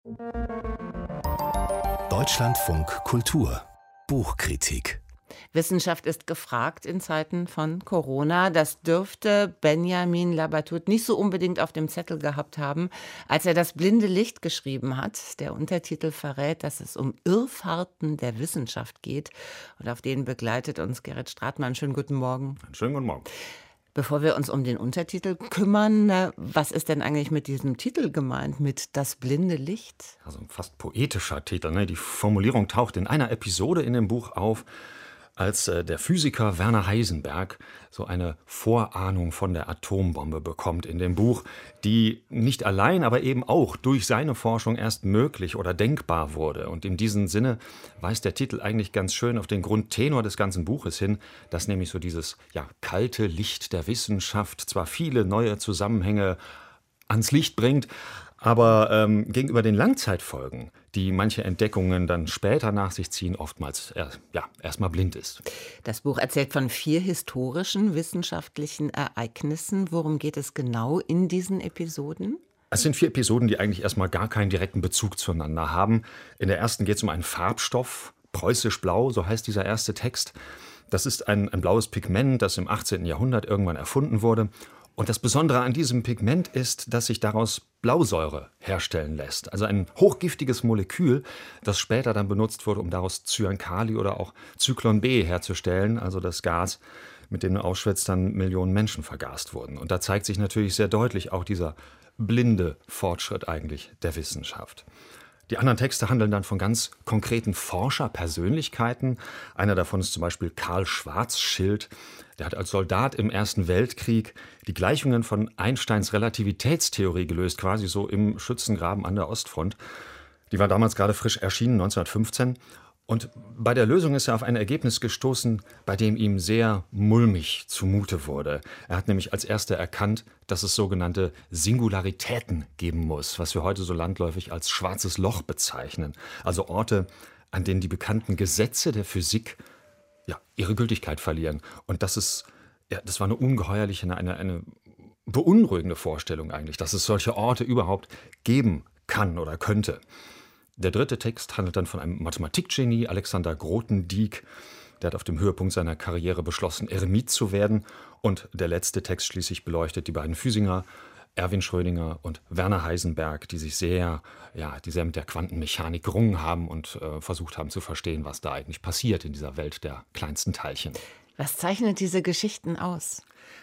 Deutschlandfunk Kultur Buchkritik. Wissenschaft ist gefragt in Zeiten von Corona. Das dürfte Benjamin Labatut nicht so unbedingt auf dem Zettel gehabt haben, als er das blinde Licht geschrieben hat. Der Untertitel verrät, dass es um Irrfahrten der Wissenschaft geht. Und auf den begleitet uns Gerrit Stratmann. Schönen guten Morgen. Schönen guten Morgen. Bevor wir uns um den Untertitel kümmern, was ist denn eigentlich mit diesem Titel gemeint, mit Das blinde Licht? Also ein fast poetischer Titel, ne? Die Formulierung taucht in einer Episode in dem Buch auf, als der Physiker Werner Heisenberg so eine Vorahnung von der Atombombe bekommt in dem Buch, die nicht allein, aber eben auch durch seine Forschung erst möglich oder denkbar wurde. Und in diesem Sinne weist der Titel eigentlich ganz schön auf den Grundtenor des ganzen Buches hin, dass nämlich so dieses kalte Licht der Wissenschaft zwar viele neue Zusammenhänge ans Licht bringt, aber gegenüber den Langzeitfolgen, die manche Entdeckungen dann später nach sich ziehen, oftmals erstmal blind ist. Das Buch erzählt von 4 historischen wissenschaftlichen Ereignissen. Worum geht es genau in diesen Episoden? Es sind 4 Episoden, die eigentlich erstmal gar keinen direkten Bezug zueinander haben. In der ersten geht es um einen Farbstoff, preußisch blau, so heißt dieser erste Text. Das ist ein blaues Pigment, das im 18. Jahrhundert irgendwann erfunden wurde. Und das Besondere an diesem Pigment ist, dass sich daraus Blausäure herstellen lässt. Also ein hochgiftiges Molekül, das später dann benutzt wurde, um daraus Cyankali oder auch Zyklon B herzustellen, also das Gas, mit dem in Auschwitz dann Millionen Menschen vergast wurden. Und da zeigt sich natürlich sehr deutlich auch dieser blinde Fortschritt eigentlich der Wissenschaft. Die anderen Texte handeln dann von ganz konkreten Forscherpersönlichkeiten. Einer davon ist zum Beispiel Karl Schwarzschild. Der hat als Soldat im Ersten Weltkrieg die Gleichungen von Einsteins Relativitätstheorie gelöst, quasi so im Schützengraben an der Ostfront. Die war damals gerade frisch erschienen, 1915. Und bei der Lösung ist er auf ein Ergebnis gestoßen, bei dem ihm sehr mulmig zumute wurde. Er hat nämlich als erster erkannt, dass es sogenannte Singularitäten geben muss, was wir heute so landläufig als schwarzes Loch bezeichnen. Also Orte, an denen die bekannten Gesetze der Physik ihre Gültigkeit verlieren. Und das war eine ungeheuerliche, eine beunruhigende Vorstellung eigentlich, dass es solche Orte überhaupt geben kann oder könnte. Der dritte Text handelt dann von einem Mathematikgenie, Alexander Grothendieck. Der hat auf dem Höhepunkt seiner Karriere beschlossen, Eremit zu werden. Und der letzte Text schließlich beleuchtet die beiden Physiker, Erwin Schrödinger und Werner Heisenberg, die sehr mit der Quantenmechanik gerungen haben und versucht haben zu verstehen, was da eigentlich passiert in dieser Welt der kleinsten Teilchen. Was zeichnet diese Geschichten aus?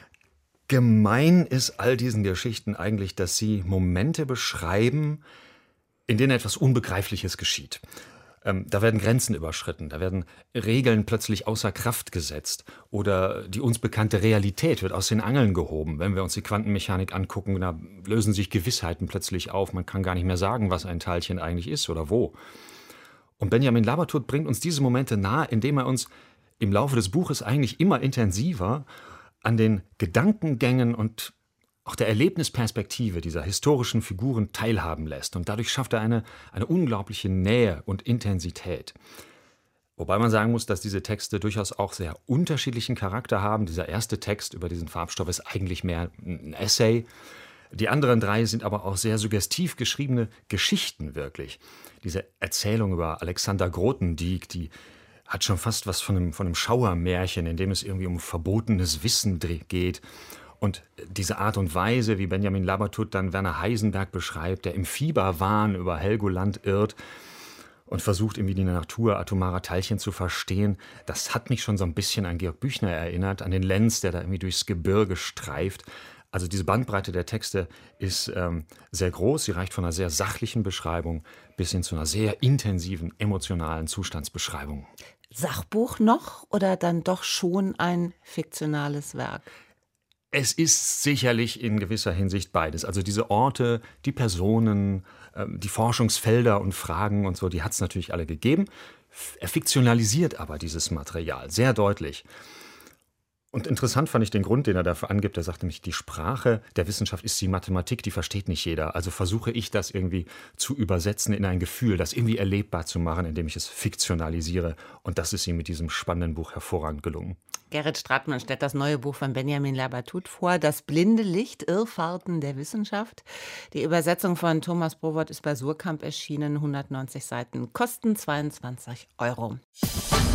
Gemein ist all diesen Geschichten eigentlich, dass sie Momente beschreiben, in denen etwas Unbegreifliches geschieht. Da werden Grenzen überschritten, da werden Regeln plötzlich außer Kraft gesetzt oder die uns bekannte Realität wird aus den Angeln gehoben. Wenn wir uns die Quantenmechanik angucken, da lösen sich Gewissheiten plötzlich auf. Man kann gar nicht mehr sagen, was ein Teilchen eigentlich ist oder wo. Und Benjamin Labatut bringt uns diese Momente nahe, indem er uns im Laufe des Buches eigentlich immer intensiver an den Gedankengängen und auch der Erlebnisperspektive dieser historischen Figuren teilhaben lässt. Und dadurch schafft er eine unglaubliche Nähe und Intensität. Wobei man sagen muss, dass diese Texte durchaus auch sehr unterschiedlichen Charakter haben. Dieser erste Text über diesen Farbstoff ist eigentlich mehr ein Essay. Die anderen 3 sind aber auch sehr suggestiv geschriebene Geschichten wirklich. Diese Erzählung über Alexander Grothendieck, die hat schon fast was von einem Schauermärchen, in dem es irgendwie um verbotenes Wissen geht. Und diese Art und Weise, wie Benjamin Labatut dann Werner Heisenberg beschreibt, der im Fieberwahn über Helgoland irrt und versucht, irgendwie die Natur atomarer Teilchen zu verstehen, das hat mich schon so ein bisschen an Georg Büchner erinnert, an den Lenz, der da irgendwie durchs Gebirge streift. Also diese Bandbreite der Texte ist sehr groß. Sie reicht von einer sehr sachlichen Beschreibung bis hin zu einer sehr intensiven, emotionalen Zustandsbeschreibung. Sachbuch noch oder dann doch schon ein fiktionales Werk? Es ist sicherlich in gewisser Hinsicht beides. Also diese Orte, die Personen, die Forschungsfelder und Fragen und so, die hat es natürlich alle gegeben. Er fiktionalisiert aber dieses Material sehr deutlich. Und interessant fand ich den Grund, den er dafür angibt. Er sagt nämlich, die Sprache der Wissenschaft ist die Mathematik, die versteht nicht jeder. Also versuche ich das irgendwie zu übersetzen in ein Gefühl, das irgendwie erlebbar zu machen, indem ich es fiktionalisiere. Und das ist ihm mit diesem spannenden Buch hervorragend gelungen. Gerrit Stratmann stellt das neue Buch von Benjamin Labatut vor, Das blinde Licht, Irrfahrten der Wissenschaft. Die Übersetzung von Thomas Browort ist bei Suhrkamp erschienen, 190 Seiten, kosten 22 Euro.